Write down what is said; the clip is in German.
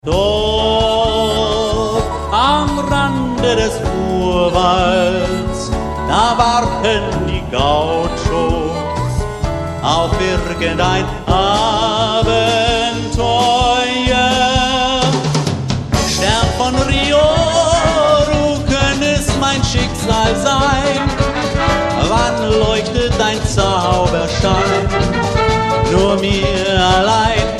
Dort am Rande des Urwalds, da warten die Gauchos auf irgendein Abenteuer. Stern von Rio, du könntest mein Schicksal sein. Wann leuchtet dein Zauberschein? Nur mir allein